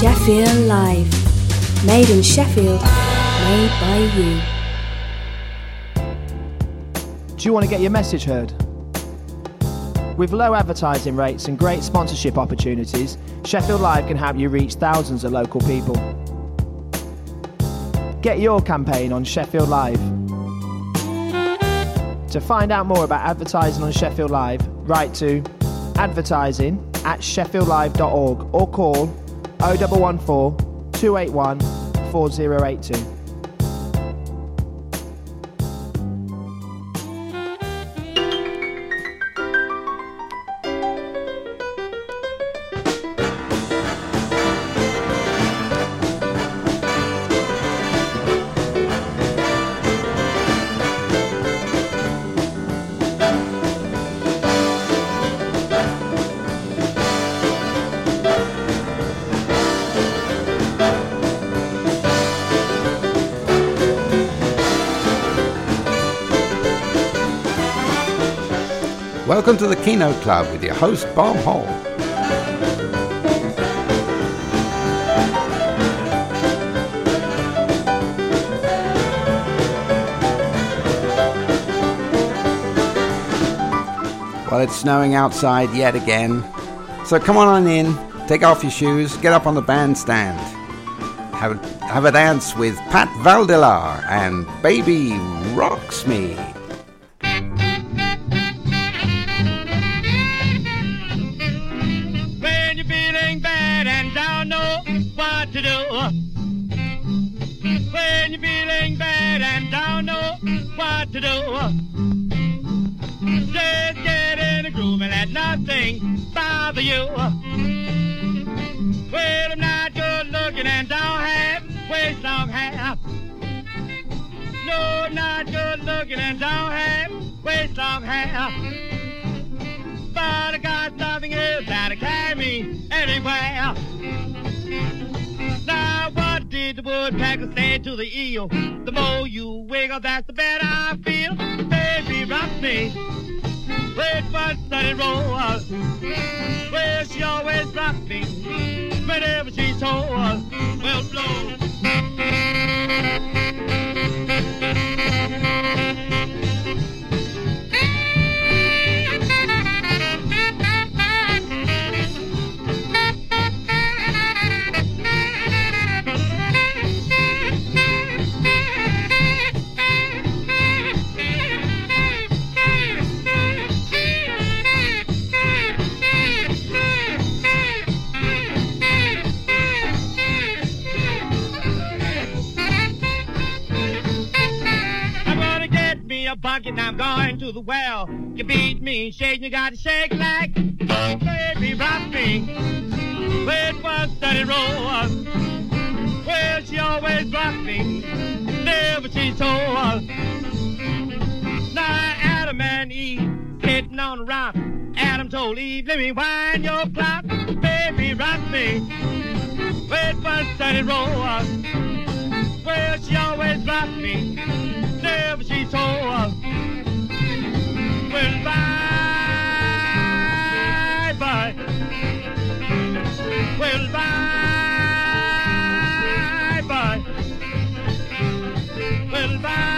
Sheffield Live. Made in Sheffield, made by you. Do you want to get your message heard? With low advertising rates and great sponsorship opportunities, Sheffield Live can help you reach thousands of local people. Get your campaign on Sheffield Live. To find out more about advertising on Sheffield Live, write to advertising@sheffieldlive.org or call 0114 281 4082. Welcome to the Keynote Club with your host, Bob Hall. Well, it's snowing outside yet again, so come on in, take off your shoes, get up on the bandstand. Have a dance with Pat Valdelar and Baby Rocks Me. To do when you're feeling bad and don't know what to do, just get in the groove and let nothing bother you. Well, I'm not good looking and don't have waist long hair. No, I'm not good looking and don't have waist long hair, but I got something else that'll carry me anywhere. Now what did the woodpecker say to the eel? The more you wiggle, that's the better I feel. Baby, rock me with one steady roll. Well, she always rock me whenever she's told. Well, blow. Bucket, I'm going to the well. You beat me, shaking, you gotta shake like baby, rock me with one steady roll. Well, she always rock me, never she's told. Now Adam and Eve sitting on a rock. Adam told Eve, let me wind your clock. Baby, rock me with one steady roll. Well, she always rock me, never she told. Well, bye, bye. Well, bye, bye. Well,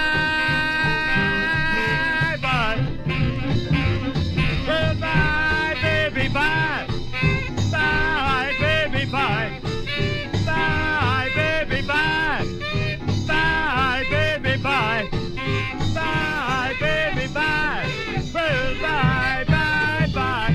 bye, bye. Well, bye, baby, bye. Bye, baby, bye. Bye, baby, bye. Bye, baby, bye. Bye, baby, bye. Well, bye, bye, bye.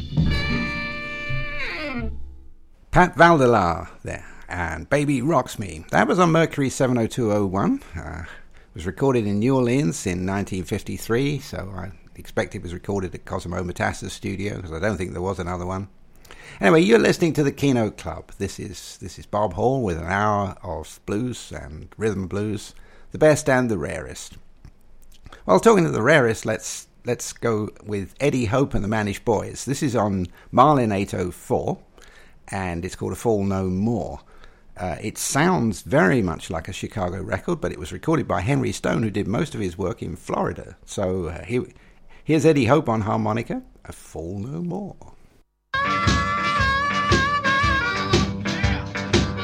Pat Valdelar there, and Baby Rocks Me. That was on Mercury 70201. It was recorded in New Orleans in 1953, so I expect it was recorded at Cosimo Matassa's studio, because I don't think there was another one. Anyway, you're listening to the Keynote Club. This is Bob Hall with an hour of blues and rhythm and blues, the best and the rarest. Well, talking to the rarest, let's go with Eddie Hope and the Mannish Boys. This is on Marlin 804, and it's called A Fall No More. It sounds very much like a Chicago record, but it was recorded by Henry Stone, who did most of his work in Florida. So here's Eddie Hope on harmonica, A Fall No More.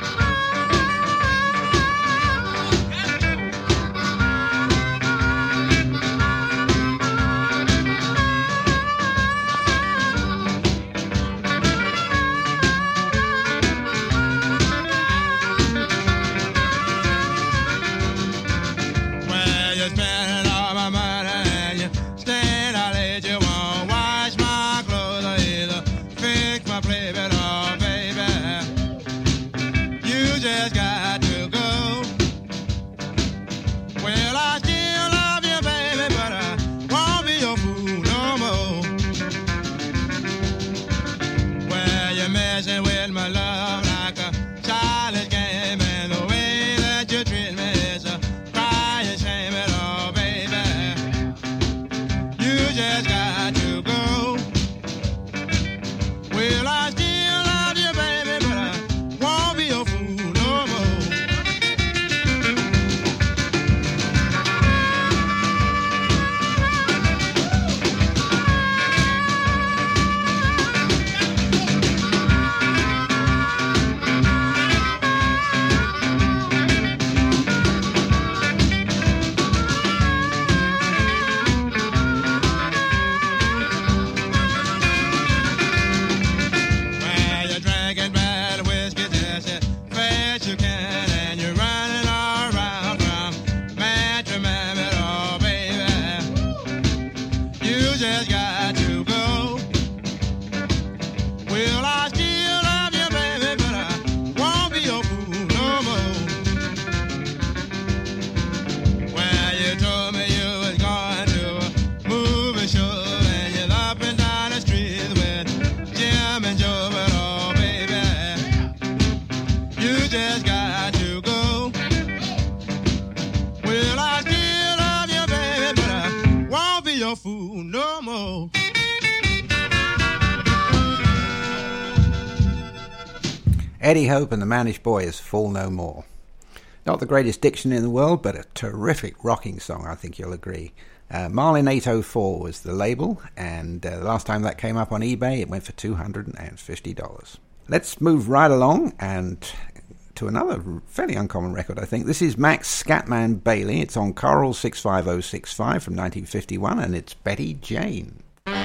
just got to go. Well, I still love you, baby, but I won't be your fool no more. Eddie Hope and the Manish Boys, Fool No More. Not the greatest diction in the world, but a terrific rocking song, I think you'll agree. Marlin 804 was the label, and the last time that came up on eBay, it went for $250. Let's move right along and to another fairly uncommon record, I think. This is Max Scatman Bailey. It's on Coral 65065 from 1951, and it's Betty Jane.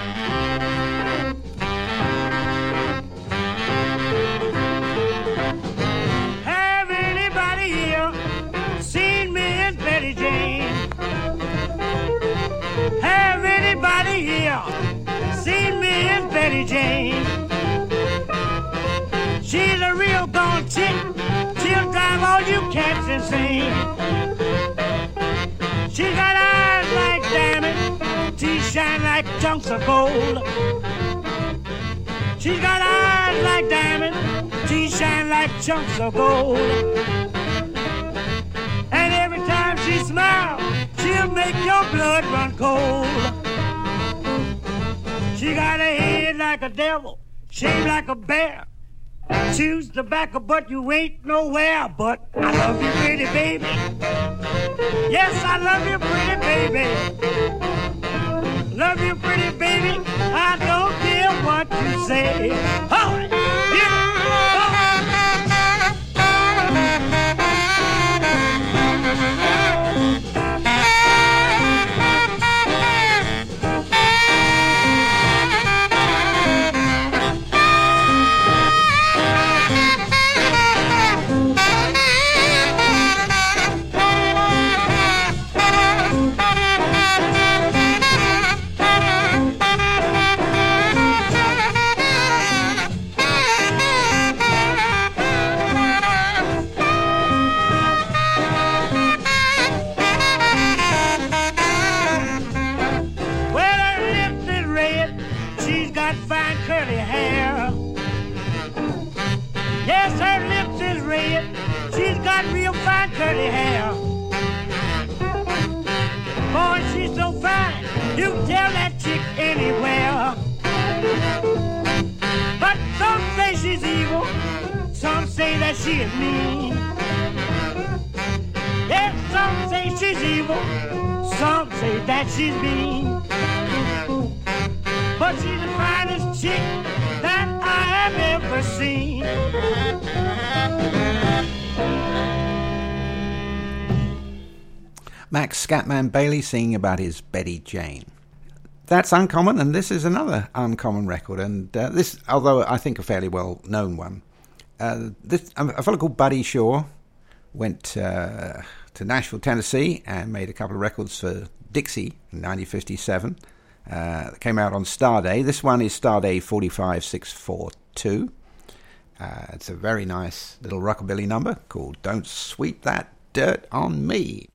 Have anybody here seen Miss Betty Jane? Have anybody here seen Miss Betty Jane? She's a real gone chick. She'll drive all you cats insane. She got eyes like diamonds, teeth shine like chunks of gold. She's got eyes like diamonds, teeth shine like chunks of gold. And every time she smiles, she'll make your blood run cold. She got a head like a devil, shaped like a bear. Choose tobacco, but you ain't nowhere. But I love you, pretty baby. Yes, I love you, pretty baby. Love you, pretty baby. I don't care what you say. Oh, yeah. Curly hair. Boy, she's so fine, you can tell that chick anywhere. But some say she's evil, some say that she is mean. Yes, some say she's evil, some say that she's mean. But she's the finest chick that I have ever seen. Max Scatman Bailey singing about his Betty Jane. That's uncommon, and this is another uncommon record, and this, although I think a fairly well-known one. A fellow called Buddy Shaw went to Nashville, Tennessee, and made a couple of records for Dixie in 1957. That came out on Starday. This one is Starday 45642. It's a very nice little rockabilly number called Don't Sweep That Dirt on Me.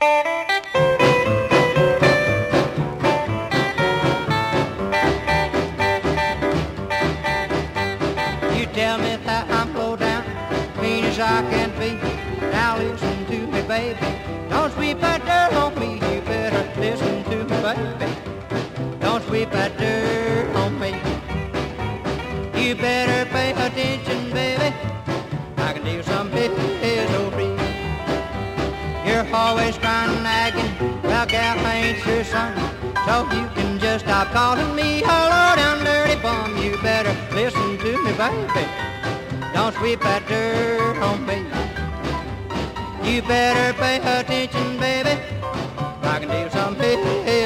You tell me that I'm low down, mean as I can be. Now listen to me, baby. Don't sweep that dirt on me. You better listen to me, baby. Don't sweep that dirt on me. You better pay attention, baby. I can do some misery. You're always crying and nagging, well, gal, I ain't your son. So you can just stop calling me a low down dirty bum. You better listen to me, baby. Don't sweep that dirt on me. You better pay attention, baby. I can do some misery.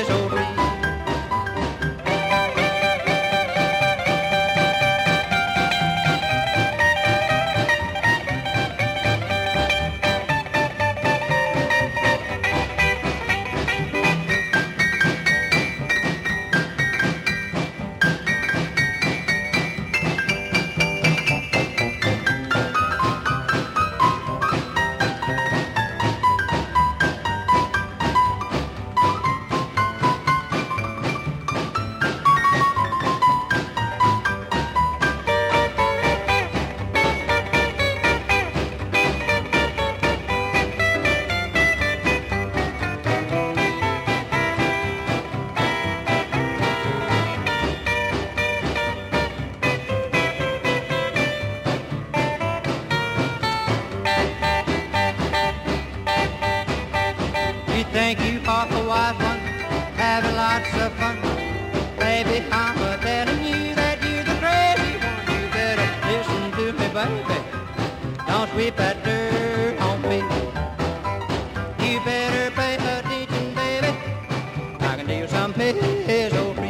lots of fun. Baby, I'm telling you that you're the crazy one. You better listen to me, baby. Don't sweep that dirt on me. You better pay attention, baby. I can deal some peso free.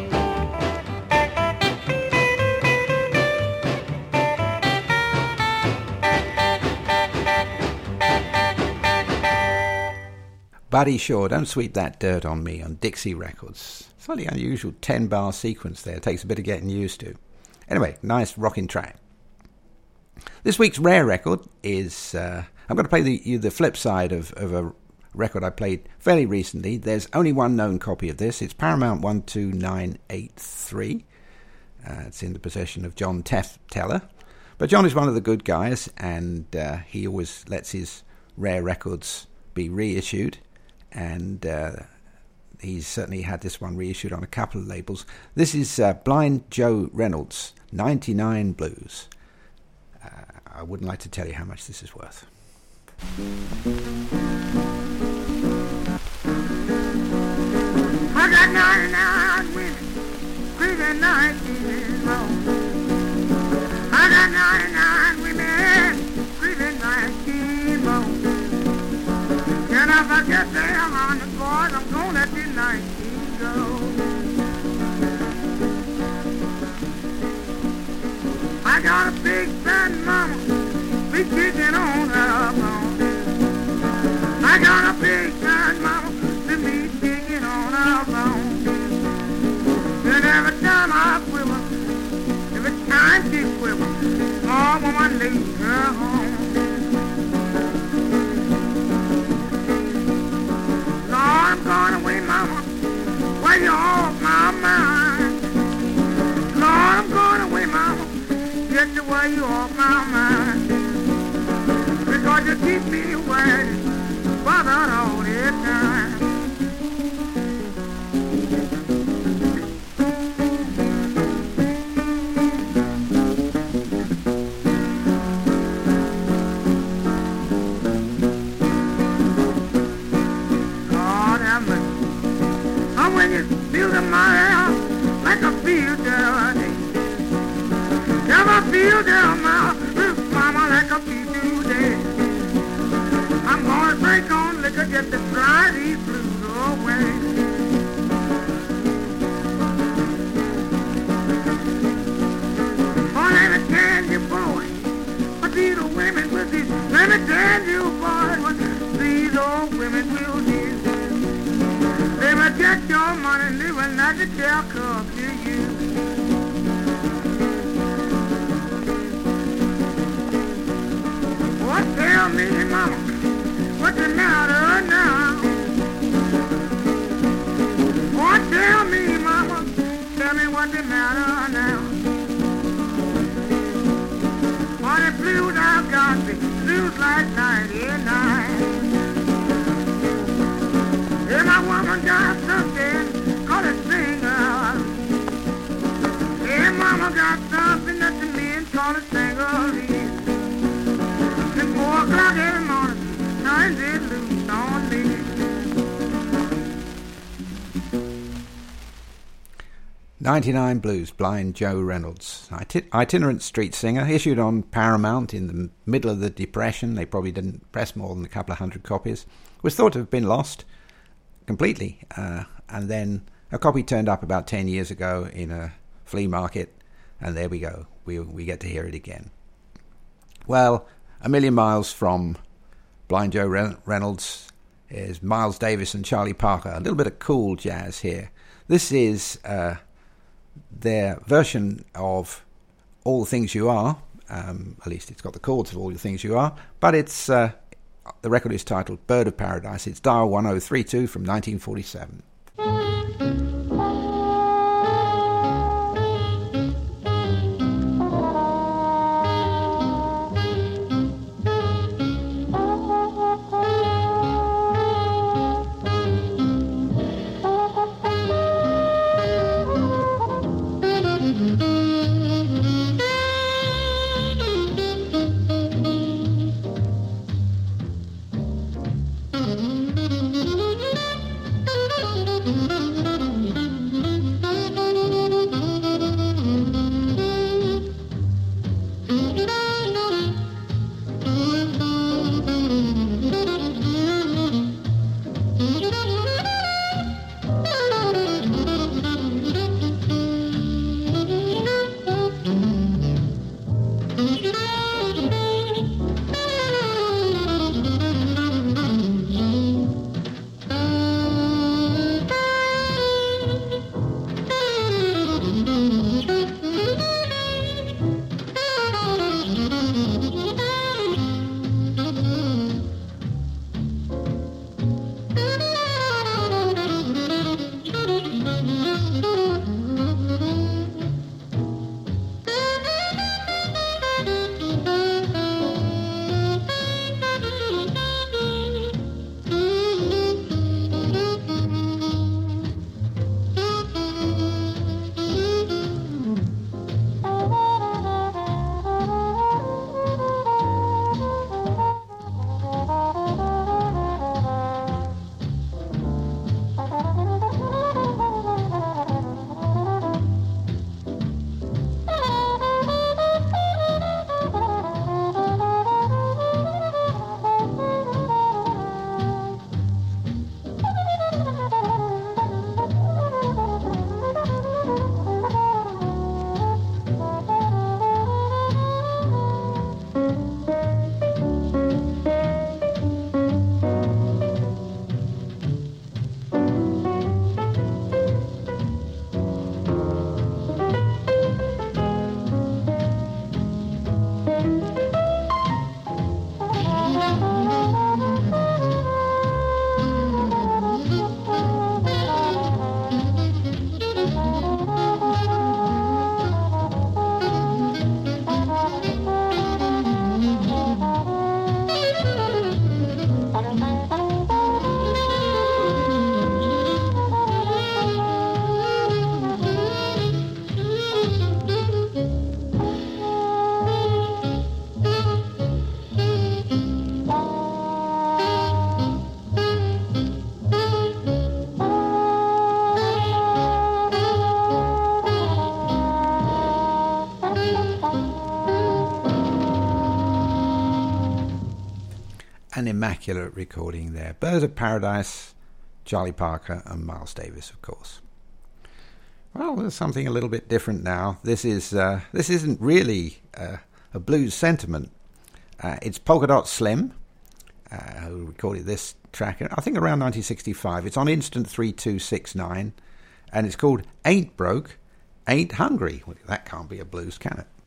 Buddy Shaw, Don't Sweep That Dirt on Me on Dixie Records. Slightly unusual 10-bar sequence there. It takes a bit of getting used to. Anyway, nice rocking track. This week's rare record is... I'm going to play the flip side of a record I played fairly recently. There's only one known copy of this. It's Paramount 12983. It's in the possession of John Teller. But John is one of the good guys, and he always lets his rare records be reissued. And he's certainly had this one reissued on a couple of labels. This is Blind Joe Reynolds, 99 Blues. I wouldn't like to tell you how much this is worth. I got 99 women, screaming 19 long. I got 99 women, screaming 19 long. And if I get there on the board, I'm gonna let the 19 go. I got a big fat mama, be kicking on her bone. I got a big fat mama, be kicking on her bone. And every time I quiver, every time she quiver, oh, woman, leave her home. I'm going away, mama, while you're off my mind. Lord, I'm going away, mama, get the way you off my mind. Because you keep me away, bothered all the time. When you feel the mile like a field down, never feel down my roof, mama, like a field today. I'm gonna break on liquor just to fly these blues away. Oh, let me tell you, boy, what these old women will do. Let me tell you, boy, what these old women will do. They will get your money and they will not get their cup to you. What tell me, mama, what's the matter now? What tell me, mama, tell me what's the matter now? What the blues I've got, the blues like 99. Hey, my woman got something called a singer. Hey, mama got something that the men call a singer. At 4 o'clock every morning, times it loose on me. 99 Blues, Blind Joe Reynolds. Itinerant street singer, issued on Paramount in the middle of the Depression. They probably didn't press more than a couple of hundred copies. Was thought to have been lost completely, and then a copy turned up about 10 years ago in a flea market, and there we go, we get to hear it again. Well, a million miles from Blind Joe Reynolds is Miles Davis and Charlie Parker. A little bit of cool jazz here. This is their version of All the Things You Are, at least it's got the chords of All the Things You Are, but it's the record is titled Bird of Paradise. It's Dial 1032 from 1947. Mm-hmm. an immaculate recording there. Birds of Paradise, Charlie Parker and Miles Davis, of course. Well, there's something a little bit different now. This isn't really a blues sentiment. It's Polka Dot Slim, who recorded this track, I think around 1965. It's on Instant 3269, and it's called Ain't Broke, Ain't Hungry. Well, that can't be a blues, can it?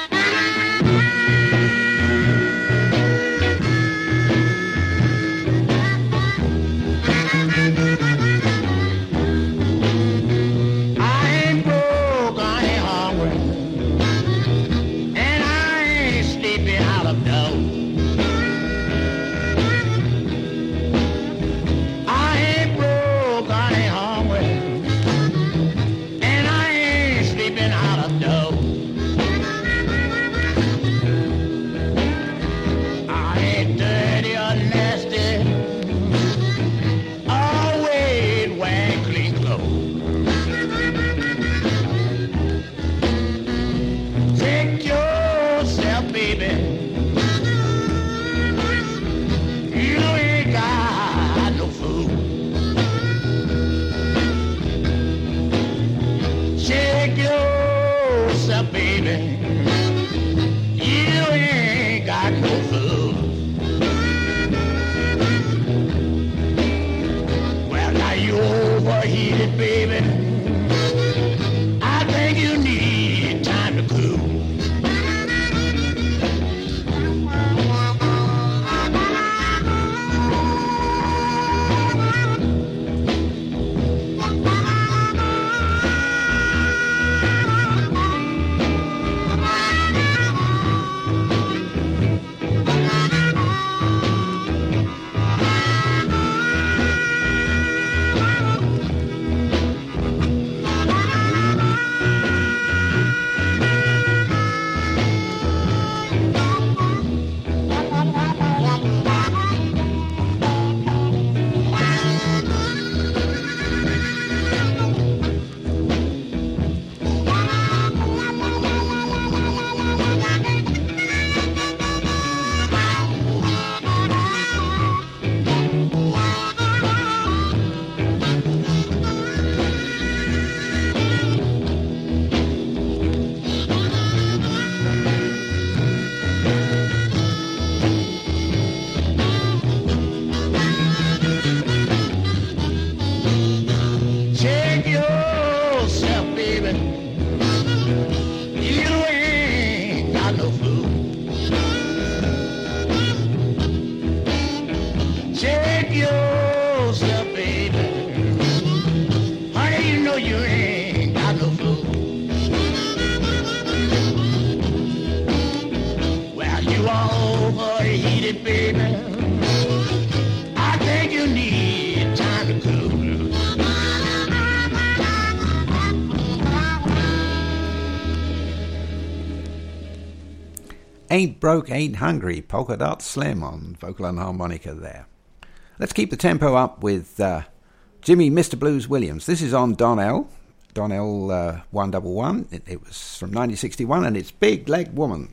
Ain't Broke, Ain't Hungry, Polka Dot Slim on vocal and harmonica there. Let's keep the tempo up with Jimmy Mr. Blues Williams. This is on Donnell 111. It was from 1961, and it's Big Leg Woman.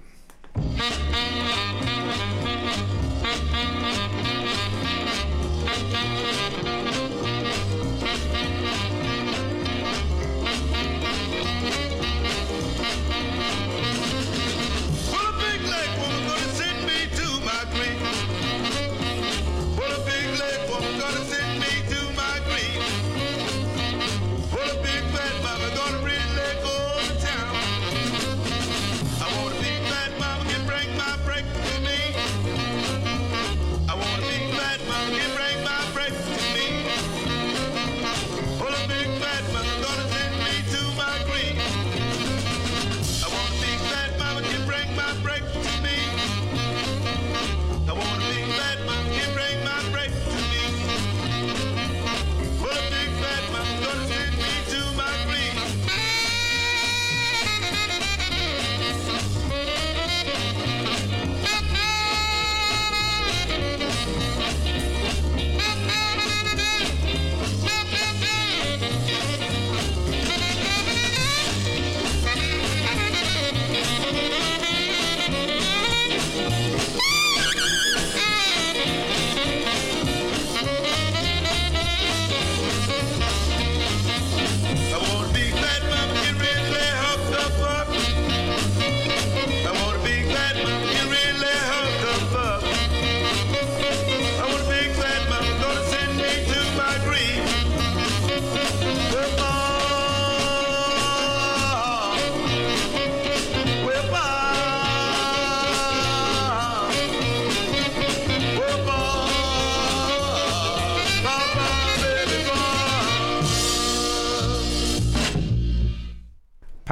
Break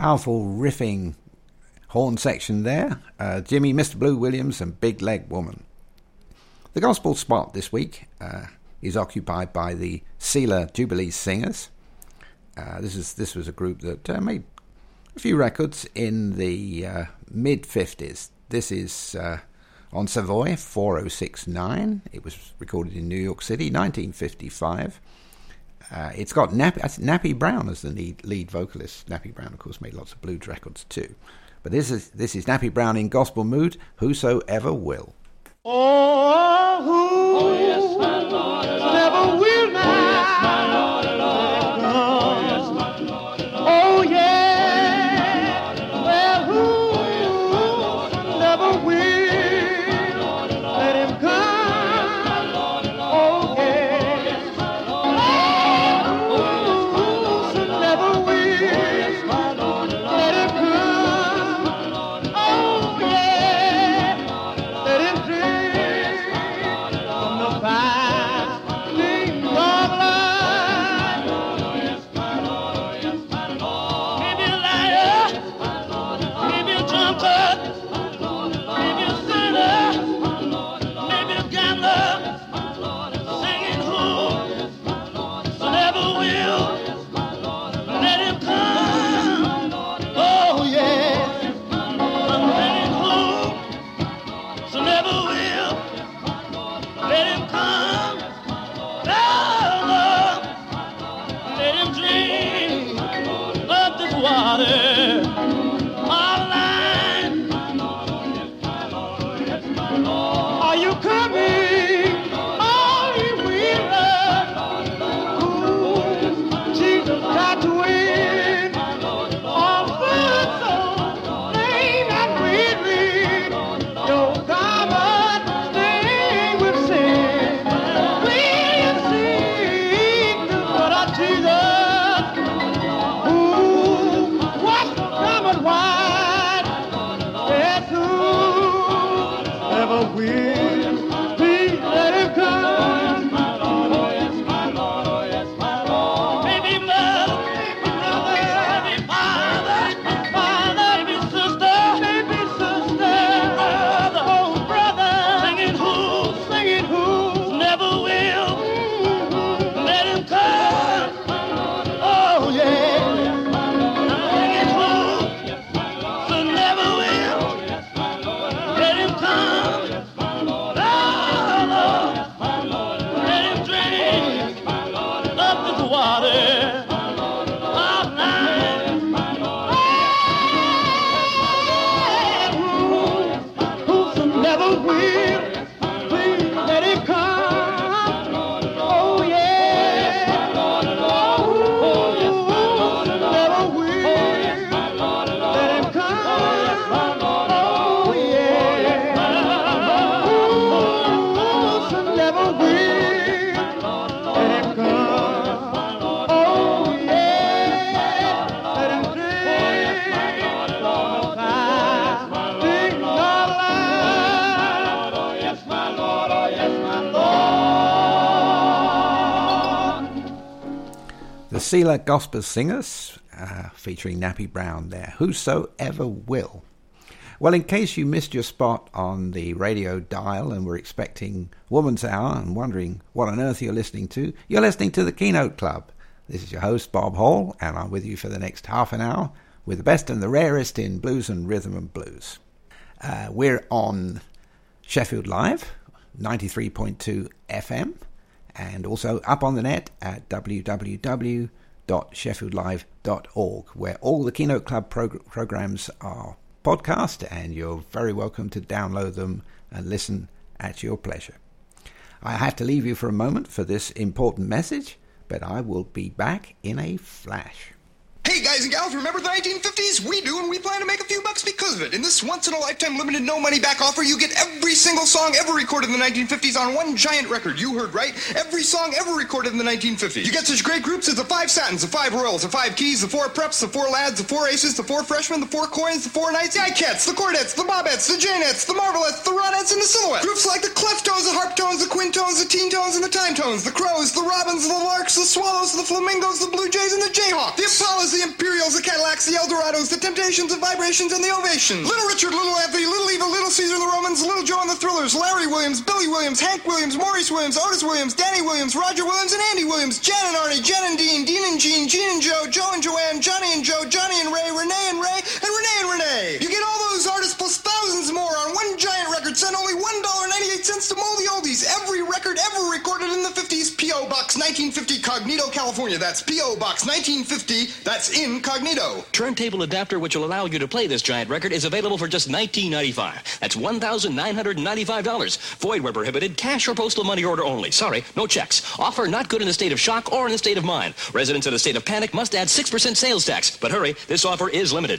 Powerful riffing horn section there. Jimmy, Mr. Blue Williams and Big Leg Woman. The gospel spot this week is occupied by the Sealer Jubilee Singers. This was a group that made a few records in the mid-50s. This is on Savoy 4069. It was recorded in New York City, 1955. It's got Nappy Brown as the lead vocalist. Nappy Brown, of course, made lots of blues records too. But this is Nappy Brown in gospel mood, Whosoever Will. Oh, who yes, my Lord, never will now. Oh, yes, my Lord, oh, yes, my Lord, oh, yeah. Well, who never will let him come. Oh, yeah. Oh, who never will let him come. Oh, yeah. Let him drink from the fountain of life. Maybe a liar, maybe a drunkard, maybe a sinner, maybe a gambler, singing whosoever will let him come. Oh yeah, singing whosoever will let him come. Oh Lord, let him drink of this water of life. Are you coming? Are you willing? Ooh, Jesus got to win. All good souls, lame and weary, your garment stained with sin. Will you seek the blood of Jesus? Ooh, wash the garment white. Yes, whoever will, please let him come. Maybe mother, maybe father, maybe sister, brother, oh brother, singing who, never will let him come. Oh yeah, singing who, so never will let him come. Oh Lord, let him drink of this water of life. Whosoever will, please let him come. Oh yeah. Oh, whosoever will, let him come. Oh yeah. Whosoever will, let him come. Oh yeah. Let him drink from the fountain of life. Oh yes, my Lord, oh yes, my Lord. The Sealer Gospel Singers, featuring Nappy Brown there, Whosoever Will. Well, in case you missed your spot on the radio dial and were expecting Woman's Hour and wondering what on earth you're listening to, you're listening to the Keynote Club. This is your host, Bob Hall, and I'm with you for the next half an hour with the best and the rarest in blues and rhythm and blues. We're on Sheffield Live, 93.2 FM, and also up on the net at www.sheffieldlive.org, where all the Keynote Club programs are podcast, and you're very welcome to download them and listen at your pleasure. I have to leave you for a moment for this important message, but I will be back in a flash. Hey guys and gals, remember the 1950s? We do, and we plan to make a few bucks because of it. In this once-in-a-lifetime limited no-money-back offer, you get every single song ever recorded in the 1950s on one giant record. You heard right. Every song ever recorded in the 1950s. You get such great groups as the Five Satins, the Five Royals, the Five Keys, the Four Preps, the Four Lads, the Four Aces, the Four Freshmen, the Four Coins, the Four Knights, the Ikettes, the Cordettes, the Bobettes, the Janettes, the Marvelettes, the Ronettes, and the Silhouettes. Groups like the Cleftones, the Harptones, the Quintones, the Teen Tones, and the Time Tones, the Crows, the Robins, the Larks, the Swallows, the Flamingos, the Blue Jays, and the Jayhawks. The Impalas, the Imperials, the Cadillacs, the Eldorados, the Temptations, the Vibrations, and the Ovations. Little Richard, Little Anthony, Little Eva, Little Caesar, the Romans, Little Joe and the Thrillers, Larry Williams, Billy Williams, Hank Williams, Maurice Williams, Otis Williams, Danny Williams, Roger Williams, and Andy Williams, Jan and Arnie, Jen and Dean, Dean and Jean, Jean and Joe, Joe and Joanne, Johnny and Joe, Johnny and Ray, Renee and Ray, and Renee and Renee. You get all those artists plus thousands more on one giant record. Send only $1.98 to Moldy Oldies. Every record ever recorded in the 50s. P.O. Box 1950, Cognito, California. That's P.O. Box 1950. That's incognito. Turntable adapter which will allow you to play this giant record is available for just $19.95. That's $1,995. Void where prohibited. Cash or postal money order only. Sorry, no checks. Offer not good in a state of shock or in a state of mind. Residents in a state of panic must add 6% sales tax. But hurry, this offer is limited.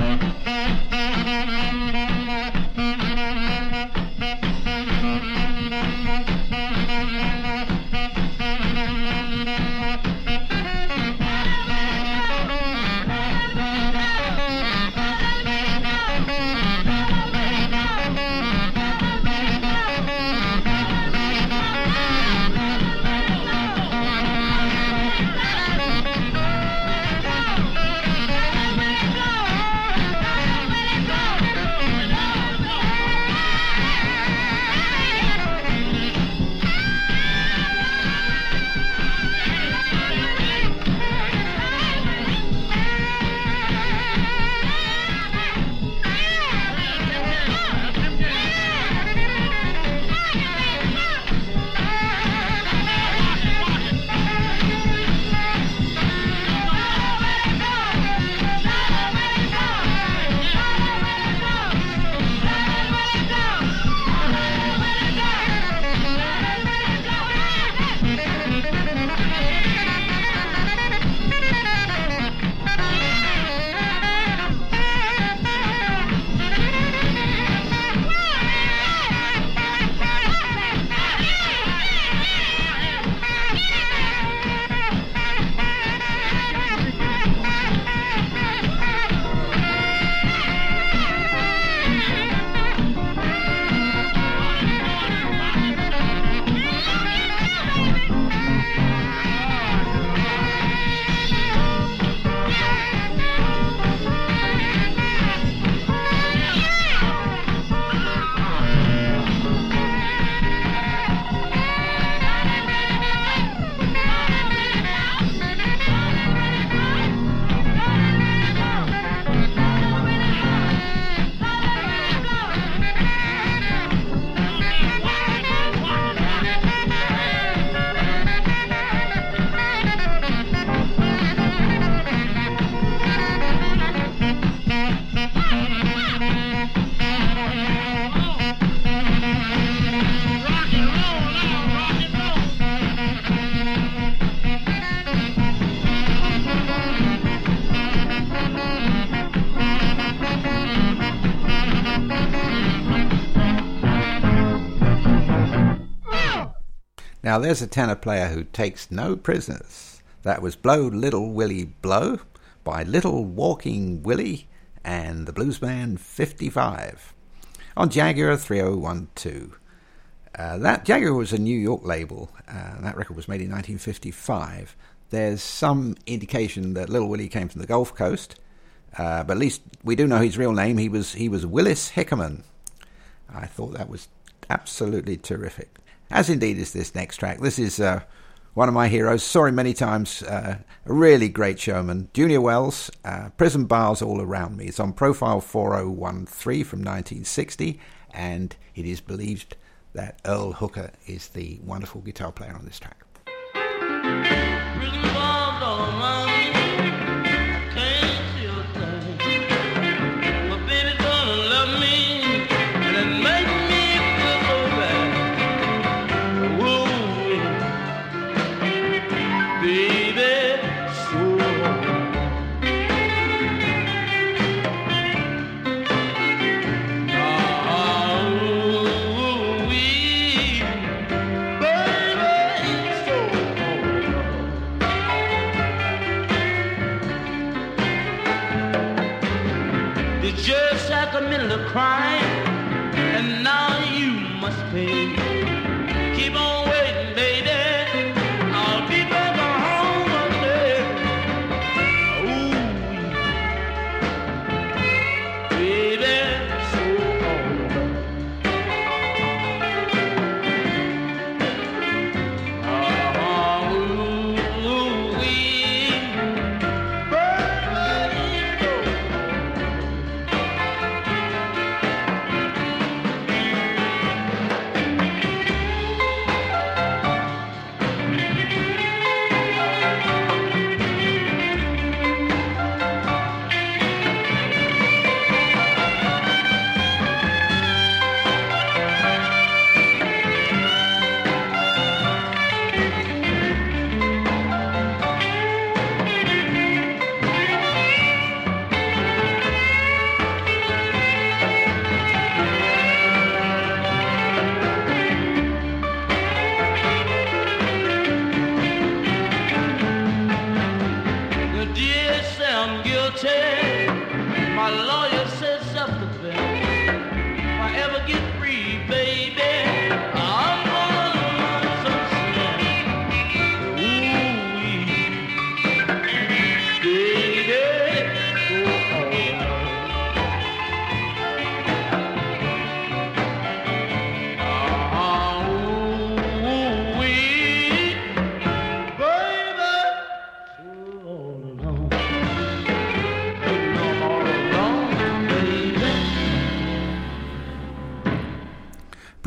Now there's a tenor player who takes no prisoners. That was Blow Little Willie Blow by Little Walking Willie and the Blues Band 55 on Jaguar 3012. That Jaguar was a New York label. That record was made in 1955. There's some indication that Little Willie came from the Gulf Coast, but at least we do know his real name. He was Willis Hickerman. I thought that was absolutely terrific. As indeed is this next track. This is one of my heroes. Saw him many times. A really great showman. Junior Wells, Prison Bars All Around Me. It's on Profile 4013 from 1960, and it is believed that Earl Hooker is the wonderful guitar player on this track. Crime, and now you must pay. Keep on waiting, baby. I'll be back home one day. Ooh,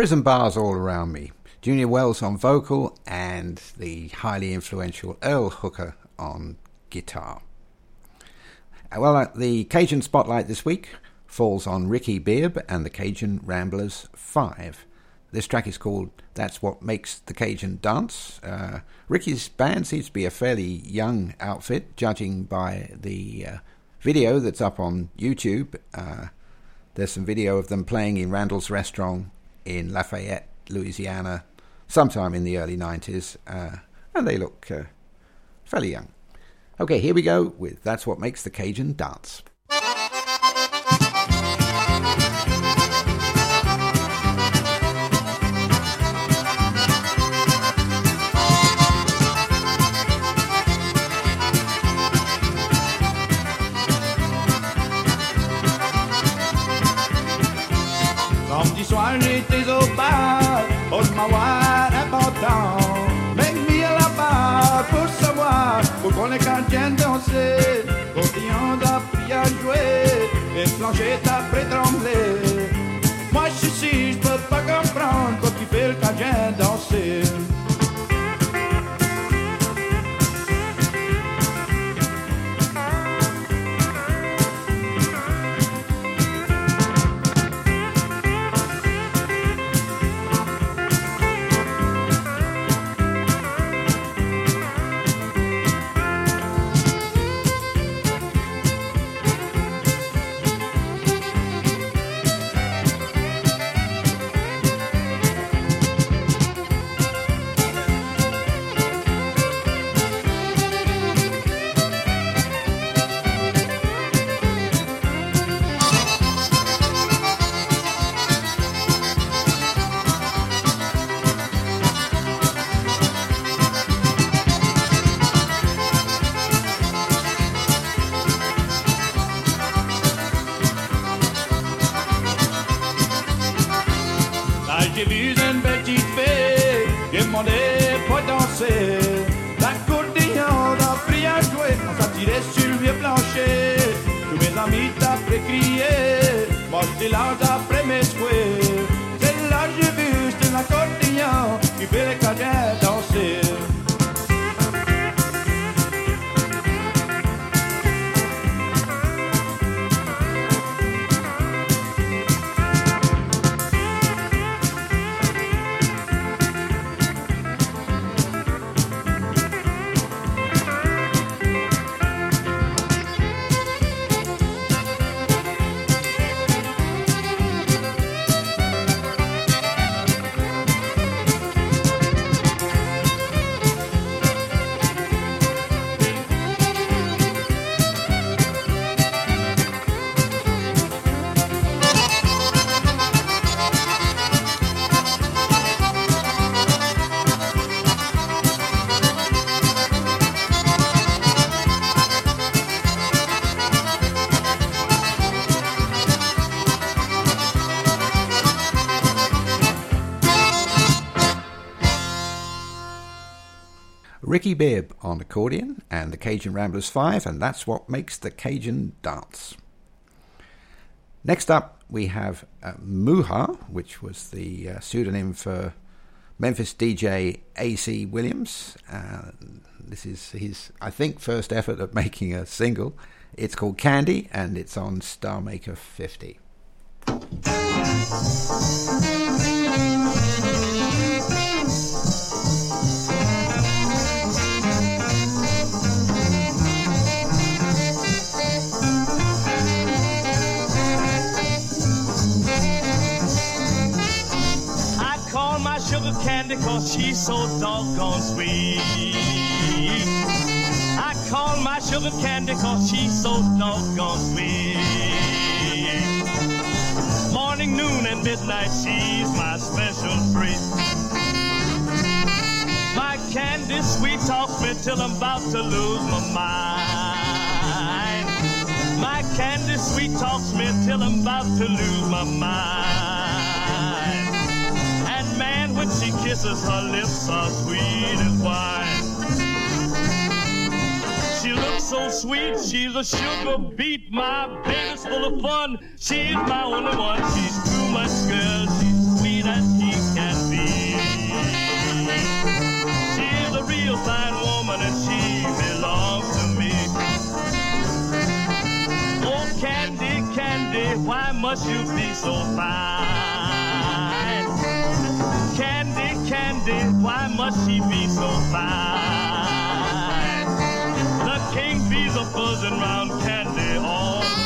Prison Bars All Around Me. Junior Wells on vocal and the highly influential Earl Hooker on guitar. Well, the Cajun Spotlight this week falls on Ricky Bibb and the Cajun Ramblers 5. This track is called That's What Makes the Cajun Dance. Ricky's band seems to be a fairly young outfit, judging by the video that's up on YouTube. There's some video of them playing in Randall's Restaurant in Lafayette, Louisiana, sometime in the early 90s, and they look fairly young. Okay, here we go with That's What Makes the Cajun Dance. Samedi soir j'étais au bar, pose ma voix important. Make me à la barre pour savoir pourquoi les Canadiens dansaient. Cotillon d'appris à jouer, et plancher d'après trembler. Moi je suis ici, je peux pas comprendre quand tu fais le Canadien danser. J'ai vu une petite fille qui demandait pour danser. L'accordéon d'appris à jouer, on s'attirait sur le vieux plancher. Tous mes amis t'après crier, moi j'étais là d'après m'escouer. C'est là que j'ai vu, c'est l'accordéon qui fait les Canadiens danser. Ricky Bibb on accordion and the Cajun Ramblers 5, and That's What Makes the Cajun Dance. Next up, we have Muha, which was the pseudonym for Memphis DJ A.C. Williams. This is his, I think, first effort at making a single. It's called Candy, and it's on Star Maker 50. Sugar candy cause she's so doggone sweet. I call my sugar candy cause she's so doggone sweet. Morning, noon, and midnight, she's my special treat. My candy sweet talks me till I'm about to lose my mind. My candy sweet talks me till I'm about to lose my mind. When she kisses, her lips are sweet as wine. She looks so sweet, she's a sugar beet. My baby's full of fun, she's my only one. She's too much girl, she's sweet as tea. you be so fine? Candy, Candy, why must she be so fine? The king bees are buzzing round Candy all the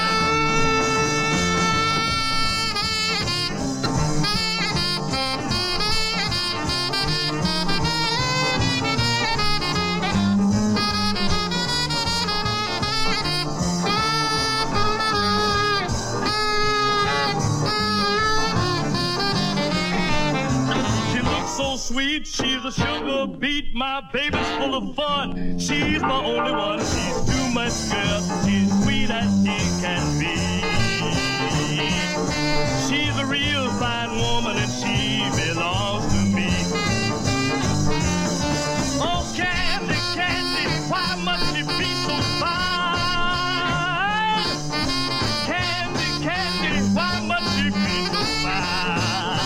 so sweet, she's a sugar beet. My baby's full of fun. She's my only one. She's too much girl. She's sweet as she can be. She's a real fine woman and she belongs to me. Oh, Candy, Candy, why must she be so fine? Candy, Candy, why must she be so fine?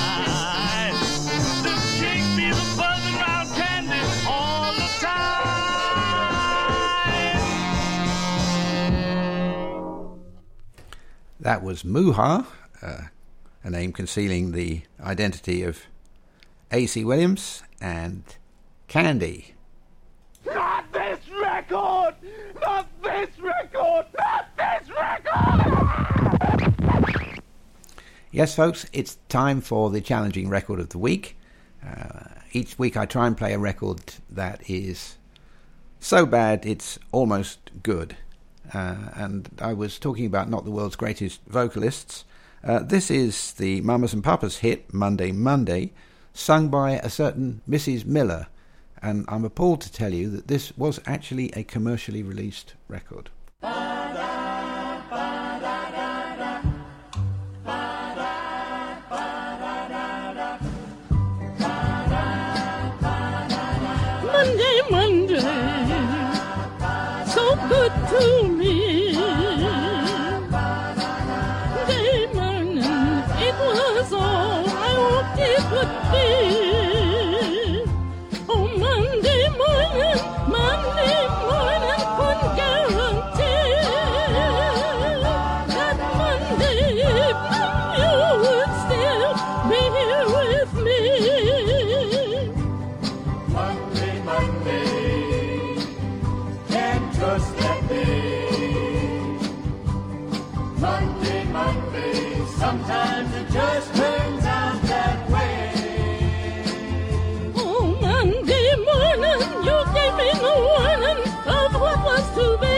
That was Muha, a name concealing the identity of A.C. Williams, and Candy. Not this record! Not this record! Not this record! Yes, folks, it's time for the challenging record of the week. Each week I try and play a record that is so bad it's almost good. And I was talking about not the world's greatest vocalists. This is the Mamas and Papas hit, Monday, Monday, sung by a certain Mrs. Miller. And I'm appalled to tell you that this was actually a commercially released record. Monday, Monday, so good to me. Day morning, it was all I hoped it would be. Oh, Monday morning, couldn't guarantee that Monday evening you would still be here with me. Monday, can't trust that day. Monday, sometimes it just turns out that way. Oh, Monday morning, you gave me no warning of what was to be.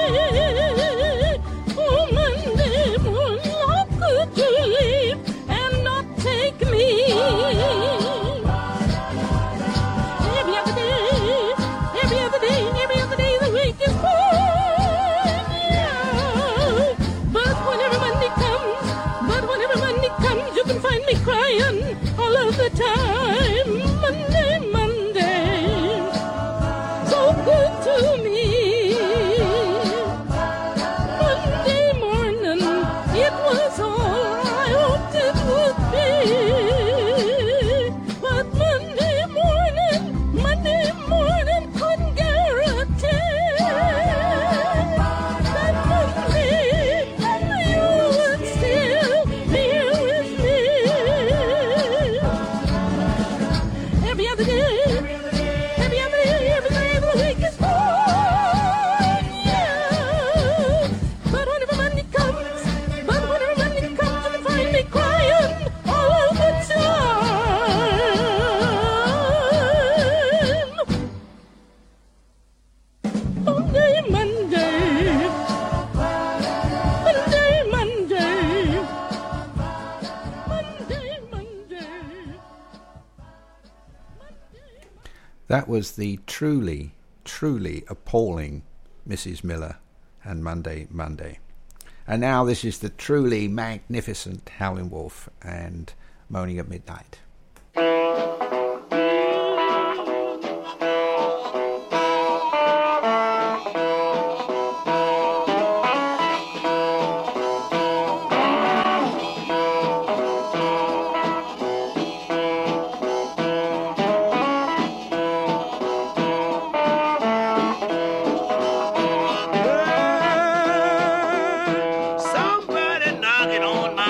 Oh, Monday morning, how could you leave and not take me? Every other day, the week is fine, yeah. But whenever Monday comes, you can find me crying all of the time. Monday, so good to me. Monday morning, it was all I hoped it would be. But Monday morning, couldn't guarantee that Monday you would still be here with me. Every other day, the week is fine, yeah. But whenever Monday comes, you can find me crying all of the time. Monday. That was the truly, truly appalling Mrs. Miller and Monday. And now this is the truly magnificent Howlin' Wolf and Moaning at Midnight. Somebody knocking on my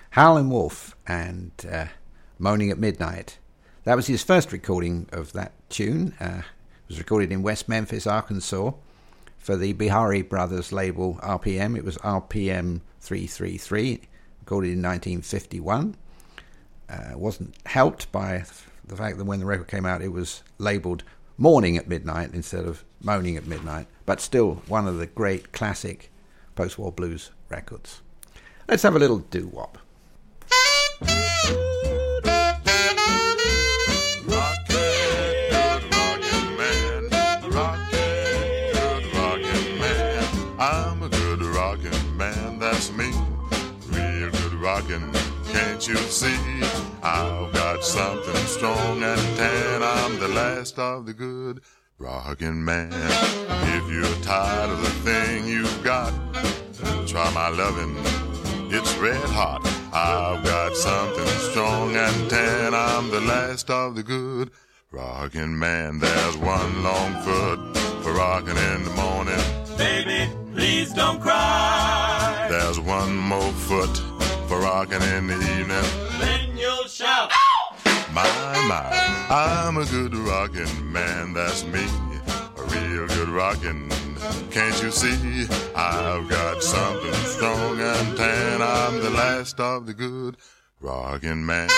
Howlin' Wolf and Moaning at Midnight. That was his first recording of that tune. It was recorded in West Memphis, Arkansas, for the Bihari Brothers label RPM. It was RPM 333, recorded in 1951. Wasn't helped by the fact that when the record came out, it was labelled Morning at Midnight instead of Moaning at Midnight, but still one of the great classic post-war blues records. Let's have a little doo-wop. I'm a good rockin' man, that's me. Real good rockin', can't you see? I've got something strong and tan. I'm the last of the good rockin' man. If you're tired of the thing you've got, try my lovin', it's red hot. I've got something strong and tan. I'm the last of the good rockin' man. There's one long foot for rockin' in the morning. Baby, please don't cry. There's one more foot for rockin' in the evening. Then you'll shout. My, I'm a good rockin' man, that's me. A real good rockin', can't you see? I've got something strong and tan. I'm the last of the good rockin' man.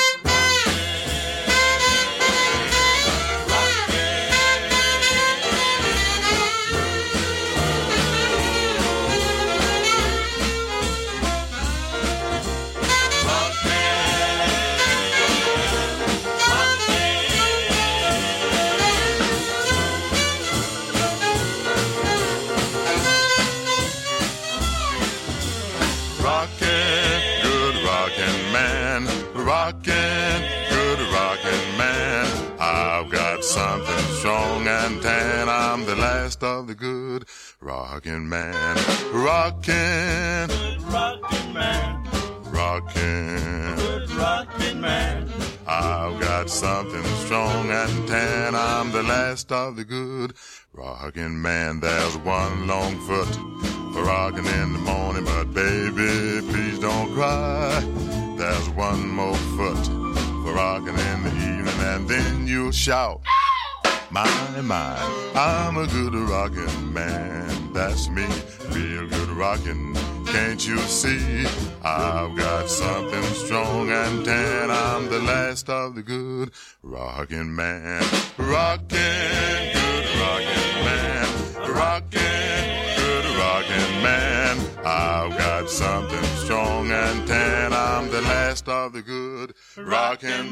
Rockin', good rockin' man. I've got something strong and tan. I'm the last of the good rockin' man. Rockin', good rockin' man. Rockin', good rockin' man. I've got something strong and tan. I'm the last of the good rockin' man. There's one long foot for rockin' in the morning, but baby, please don't cry. There's one more foot for rockin' in the evening, and then you'll shout, my, I'm a good rockin' man, that's me, real good rockin', can't you see? I've got something strong and tan. I'm the last of the good rockin' man. Rockin', good rockin' man. Rockin', good rockin' man. I've got something strong and tan. I'm the last of the good rockin'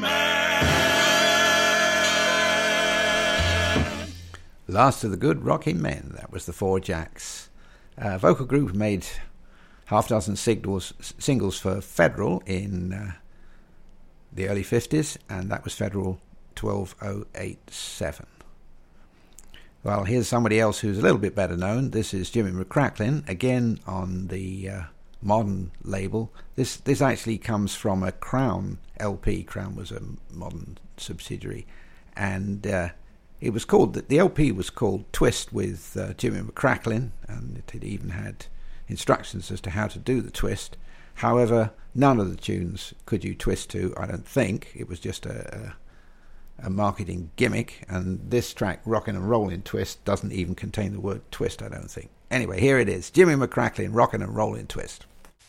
man. Last of the good rockin' men. That was the Four Jacks. Vocal group made half dozen singles for Federal in the early 50s, and that was Federal 12087. Well, here's somebody else who's a little bit better known. This is Jimmy McCracklin, again on the Modern label. This actually comes from a Crown LP. Crown was a Modern subsidiary, and it was called, the LP was called Twist with Jimmy McCracklin, and it even had instructions as to how to do the twist. However, none of the tunes could you twist to, I don't think. It was just a marketing gimmick, and this track, Rockin' and Rollin' Twist, doesn't even contain the word twist, I don't think. Anyway, here it is, Jimmy McCracklin, Rockin' and Rollin' Twist.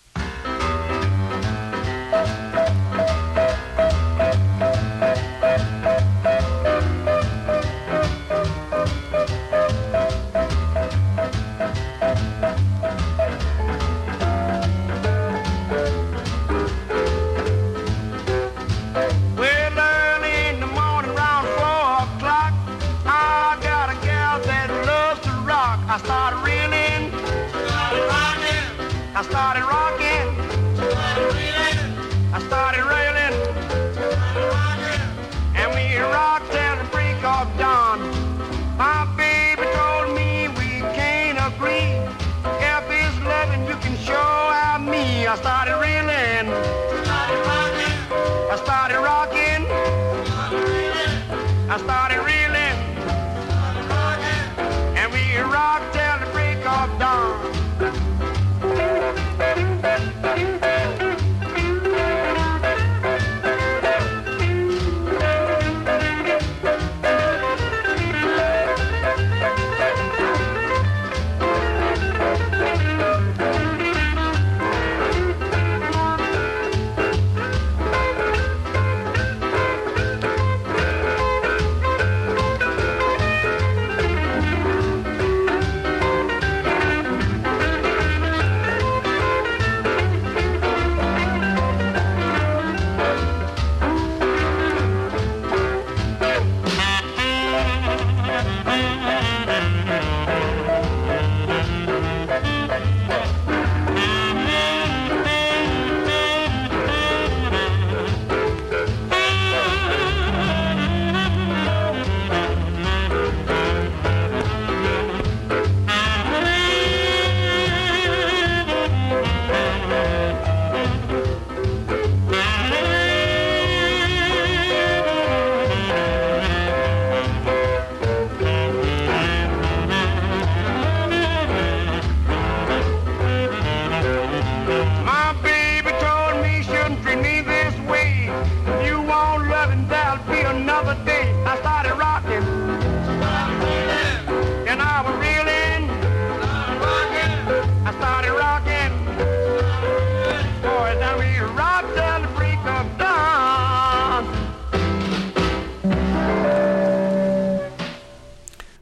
I started reeling, I started rocking, I started railing, and we rocked till the break of dawn. My baby told me we can't agree. If it's loving, you can show out me. I started reeling, I started rocking, I started reeling. Rock till the break of dawn.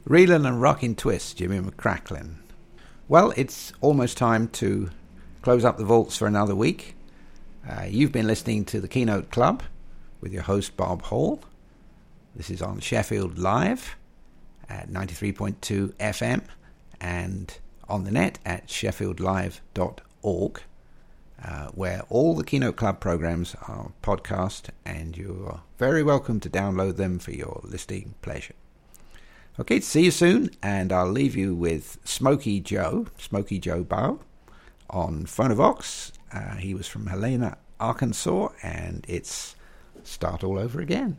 Reelin' and Rockin' Twist, Jimmy McCracklin. Well, it's almost time to close up the vaults for another week. You've been listening to the Keynote Club with your host Bob Hall. This is on Sheffield Live at 93.2 FM and on the net at sheffieldlive.org, where all the Keynote Club programs are podcast, and you're very welcome to download them for your listening pleasure. Okay, see you soon, and I'll leave you with Smokey Joe Bow on Phonovox. He was from Helena, Arkansas, and it's Start All Over Again.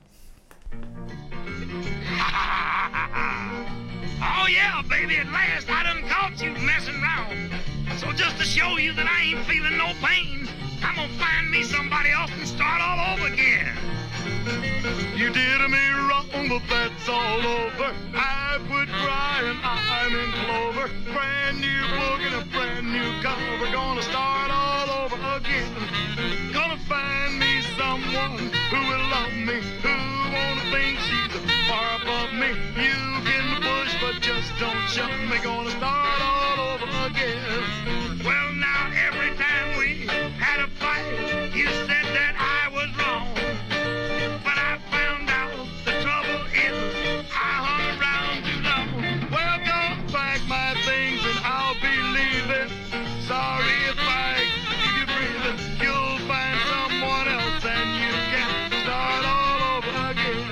Oh yeah, baby, at last I done caught you messing around. So just to show you that I ain't feeling no pain, I'm gonna find me somebody else and start all over again. You did me wrong, but that's all over. I quit crying, I'm in clover. Brand new book and a brand new cover. Gonna start all over again. Gonna find me someone who will love me, who won't think she's far above me. You can push, but just don't shove me. Gonna start all over again. Well, now every time we had a fight, you said that I was wrong. But I found out the trouble is I hung around too long. Well, go pack my things and I'll be leaving. Sorry if I keep you breathing. You'll find someone else and you can start all over again.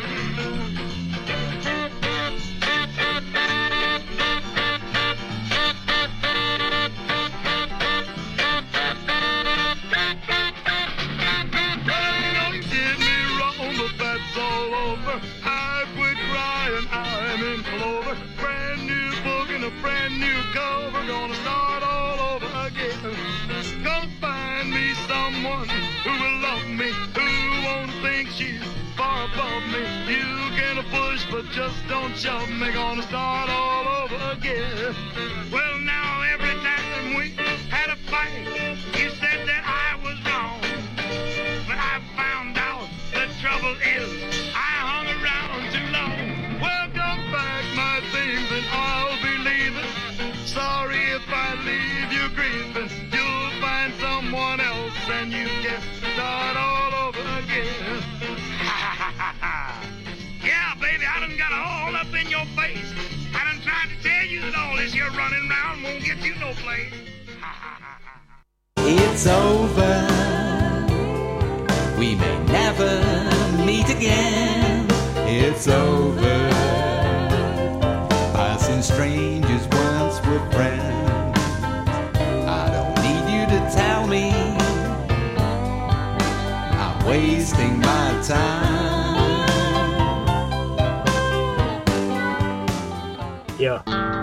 I quit crying, I'm in clover. Brand new book and a brand new cover. Gonna start all over again. Gonna find me someone who will love me, who won't think she's far above me. You can push, but just don't shove me. Gonna start all over again. Well, now every time we had a fight, you said that I was wrong. But I found out the trouble is leave you grieving. You'll find someone else and you can start all over again. Yeah, baby, I done got all up in your face. I done tried to tell you that all this here running around won't get you no place. It's over. We may never meet again. It's over. Passing strangers once were friends. Tell me I'm wasting my time. Yeah.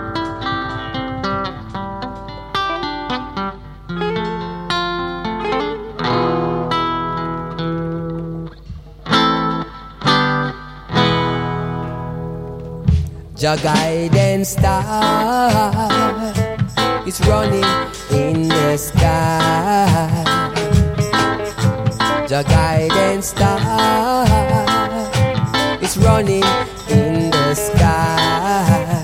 Your guiding star is running in the sky. The guiding star is running in the sky.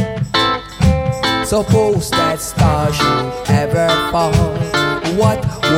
Suppose that star should ever fall, what